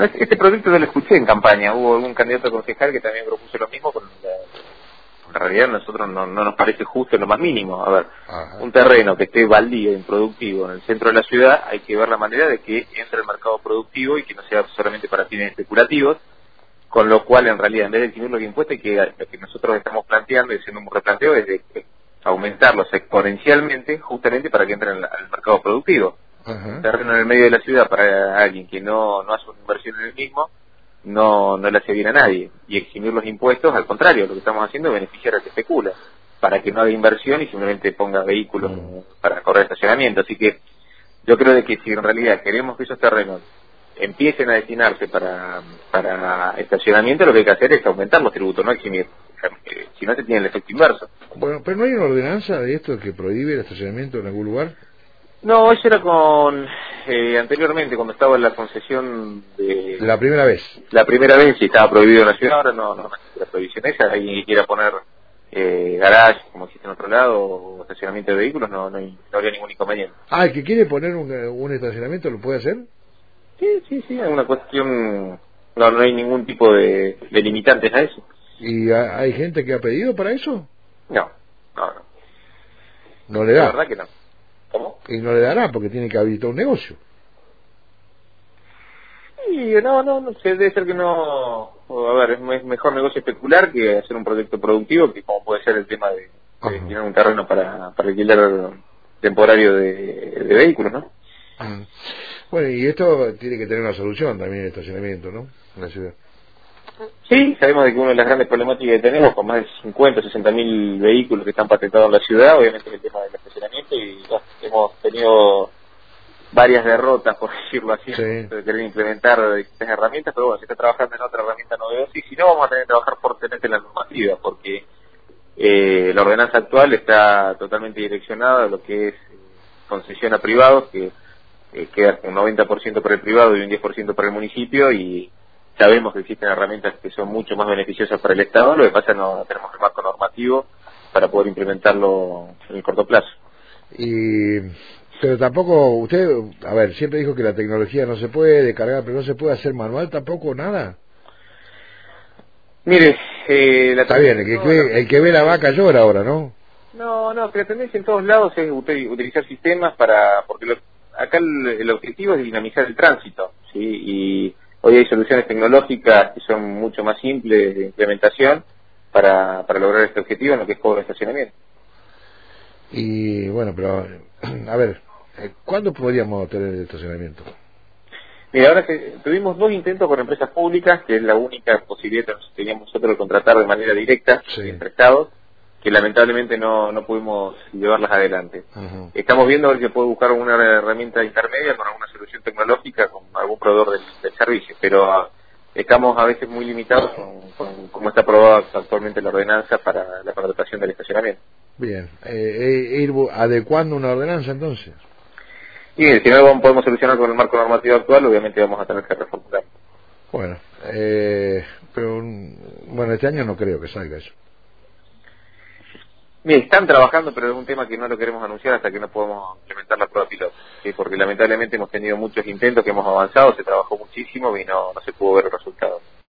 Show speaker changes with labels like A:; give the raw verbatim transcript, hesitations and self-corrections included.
A: Bueno, este, este proyecto yo lo escuché en campaña. Hubo algún candidato a concejal que también propuso lo mismo. Con la, en realidad a nosotros no, no nos parece justo en lo más mínimo. A ver, Ajá. un terreno que esté baldío, improductivo en el centro de la ciudad, hay que ver la manera de que entre el mercado productivo y que no sea solamente para fines especulativos. Con lo cual, en realidad, en vez de eximir los impuestos, que lo que nosotros estamos planteando y haciendo un replanteo es de aumentarlos exponencialmente, justamente para que entren al, al mercado productivo. Ajá. Un terreno en el medio de la ciudad para alguien que no, no hace una inversión en el mismo, no, no le hace bien a nadie. Y eximir los impuestos, al contrario, lo que estamos haciendo es beneficiar al que especula, para que no haga inversión y simplemente ponga vehículos mm. para correr estacionamiento. Así que yo creo de que si en realidad queremos que esos terrenos empiecen a destinarse para, para estacionamiento, lo que hay que hacer es aumentar los tributos, no eximir. Si no, se tiene el efecto inverso.
B: Bueno, pero ¿no hay una ordenanza de esto que prohíbe el estacionamiento en algún lugar?
A: No, eso era con eh, anteriormente, cuando estaba en la concesión de...
B: La primera vez.
A: La primera vez, sí, estaba prohibido en la ciudad, ahora no, no, no la prohibición esa, alguien que quiera poner eh, garage, como existe en otro lado, o estacionamiento de vehículos, no, no, hay, no habría ningún inconveniente.
B: Ah, el que quiere poner un, un estacionamiento, ¿lo puede hacer?
A: Sí, sí, sí, es una cuestión, no, no hay ningún tipo de, de limitantes a eso.
B: ¿Y a, hay gente que ha pedido para eso?
A: No, no, no.
B: ¿No le da?
A: La verdad que no. ¿Cómo?
B: Y no le dará porque tiene que habilitar un negocio.
A: Y no, no, no sé, debe ser que no, a ver, es mejor negocio especular que hacer un proyecto productivo, que como puede ser el tema de, de tener un terreno para, para alquiler temporario de, de vehículos, ¿no?
B: Uh-huh. Bueno, y esto tiene que tener una solución también, el estacionamiento, ¿no? En la ciudad.
A: Sí, sabemos de que una de las grandes problemáticas que tenemos, con más de cincuenta, sesenta mil vehículos que están patentados en la ciudad, obviamente es el tema del estacionamiento, y bueno, hemos tenido varias derrotas, por decirlo así,
B: sí.
A: de querer implementar distintas herramientas, pero bueno, se está trabajando en otra herramienta novedosa, y si no, vamos a tener que trabajar fuertemente en la normativa, porque eh, la ordenanza actual está totalmente direccionada a lo que es concesión a privados, que eh, queda un noventa por ciento para el privado y un diez por ciento para el municipio, y sabemos que existen herramientas que son mucho más beneficiosas para el Estado, lo que pasa es que no tenemos el marco normativo para poder implementarlo en el corto plazo.
B: Y pero tampoco, usted, a ver, siempre dijo que la tecnología no se puede cargar, pero no se puede hacer manual tampoco, nada.
A: Mire, eh, la
B: está bien, el que, no, ve, el que ve la vaca llora ahora, ¿no?
A: No, no, que la tendencia en todos lados es utilizar sistemas para, porque lo, acá el, el objetivo es dinamizar el tránsito, ¿sí? Y hoy hay soluciones tecnológicas que son mucho más simples de implementación para, para lograr este objetivo en lo que es cobro de estacionamiento.
B: Y bueno, pero, a ver, ¿cuándo podríamos tener el estacionamiento?
A: Mira, ahora que tuvimos dos intentos con empresas públicas, que es la única posibilidad que teníamos nosotros de contratar de manera directa, sí. entre estados, que lamentablemente no, no pudimos llevarlas adelante. Uh-huh. Estamos viendo a ver si puede buscar una herramienta intermedia con alguna solución tecnológica, con algún proveedor del, del servicio, pero uh, estamos a veces muy limitados con, con cómo está aprobada actualmente la ordenanza para la contratación del estacionamiento.
B: Bien, eh, ir adecuando una ordenanza entonces.
A: Y si no podemos solucionar con el marco normativo actual, obviamente vamos a tener que reformular.
B: Bueno, eh, pero bueno, este año no creo que salga eso.
A: Bien, están trabajando, pero es un tema que no lo queremos anunciar hasta que no podamos implementar la prueba piloto, ¿sí? Porque lamentablemente hemos tenido muchos intentos que hemos avanzado, se trabajó muchísimo y no, no se pudo ver el resultado.